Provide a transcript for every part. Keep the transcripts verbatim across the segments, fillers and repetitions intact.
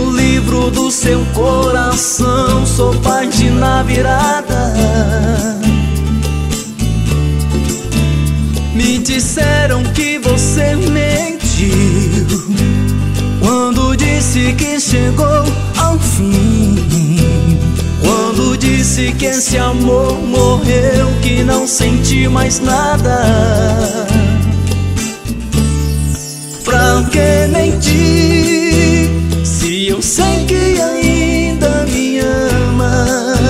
no livro do seu coração sou página virada. Me disseram que você mentiu quando disse que chegou ao fim, quando disse que esse amor morreu, que não senti mais nada. Pra que mentir se eu sei que ainda me ama?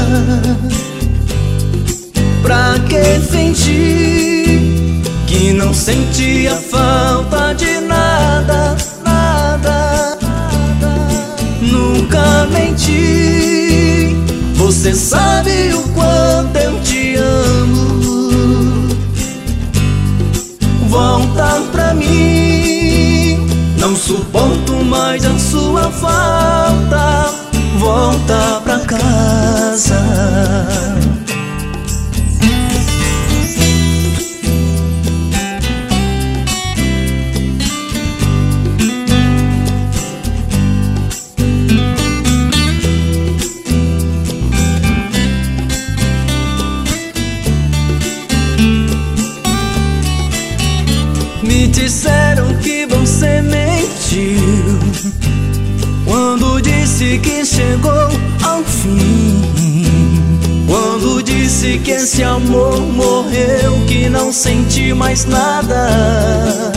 Pra que fingir que não sentia falta de nada, nada, nada? Nunca menti, você sabe o quanto eu te amo. Volta pra mim, não suporto mais a sua falta. Volta pra casa. Me disseram que você mentiu quando disse que chegou ao fim, quando disse que esse amor morreu, que não senti mais nada.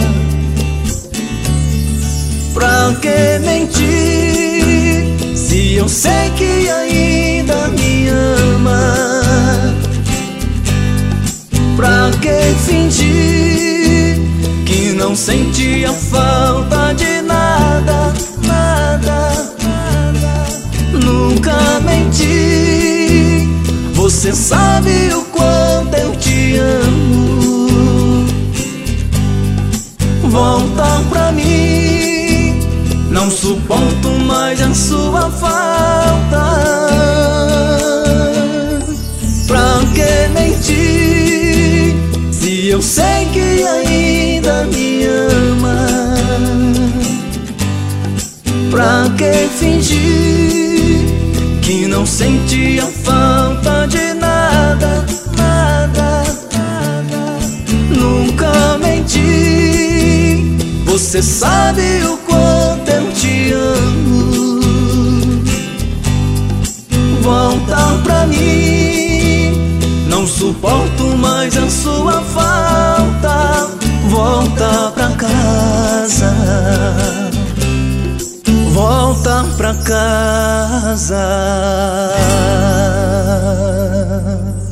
Pra que mentir se eu sei que ainda me ama? Pra que fingir que não sentia falta de nada, nada, nada? Nunca menti, você sabe o quanto eu te amo. Volta pra mim, não suporto mais a sua falta. Pra que mentir se eu sei que ainda me ama? Pra que fingir que não sentia falta de nada, nada, nada? Nunca menti, você sabe o quanto eu te amo. Volta pra mim, não suporto mais a sua falta. Volta pra casa, volta pra casa.